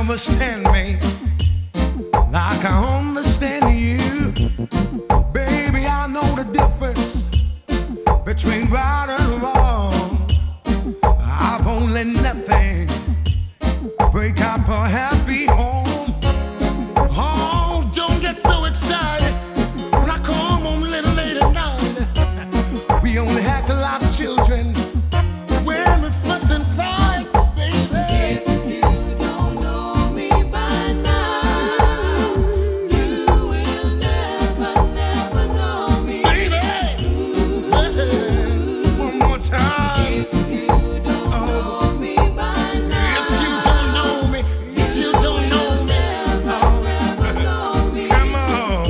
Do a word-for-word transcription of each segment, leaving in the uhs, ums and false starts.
understand me like I understand you. Baby, I know the difference between right and wrong. I won't let nothing break up a happy home. Oh, don't get so excited when I come home a little late at night. We only act like children when we fuss and fight, baby. If you don't know me by now, you will never, never know me. Baby, hey, one more time. If you don't know me by now, If you don't know me, if you don't know me, oh, never know me. come on.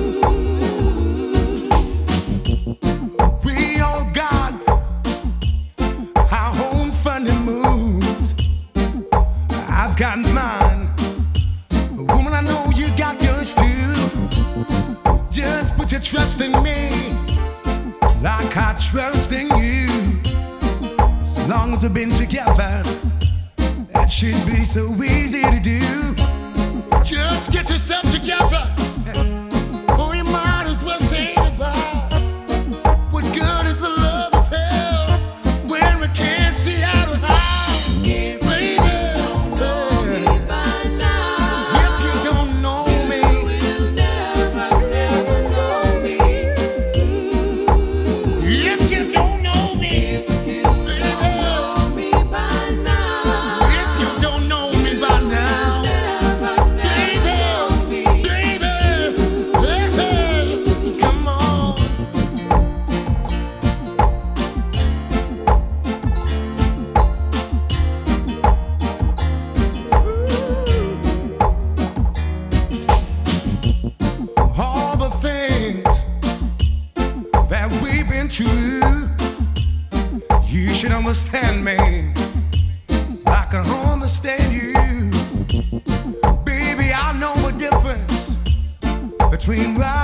We all got our own funny moves. I've got mine. Woman, I know you got yours too. Just put your trust in me like I trust in you. As long as we've been together, that should be so easy to do. Just get yourself together, or you might as well say goodbye. What good is the love of hell when we can't see eye to eye? If Baby, you don't know me by now, if you don't know me, you will never, never know me. if you don't know me, If you don't know me by now, if you don't know me by now, never, never know me. baby, hey, hey, come on. All the things that we've been through, you should understand me like I understand you. Baby, I know the difference between right